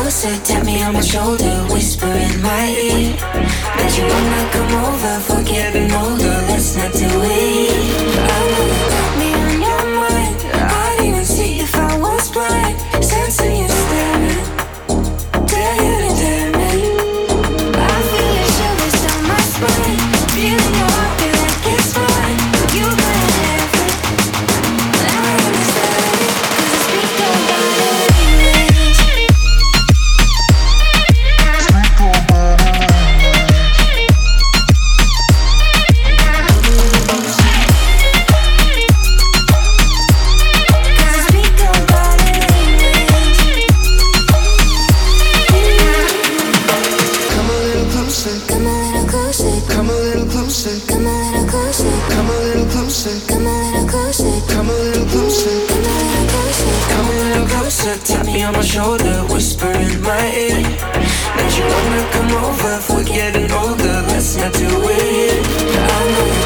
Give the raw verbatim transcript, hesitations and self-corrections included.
closer, tap me on my shoulder, whisper in my ear that you wanna come over, for getting older, let's not do it. I know you got me on your mind, I'd even see if I was blind, sensing you staring, daring and daring. I feel your shivers down my spine, feeling your heartbeat like it's fine. You got everything, I understand it, 'cause I speak about it. Tap me on my shoulder, whisper in my ear that you wanna come over, for getting older, let's not do it. I know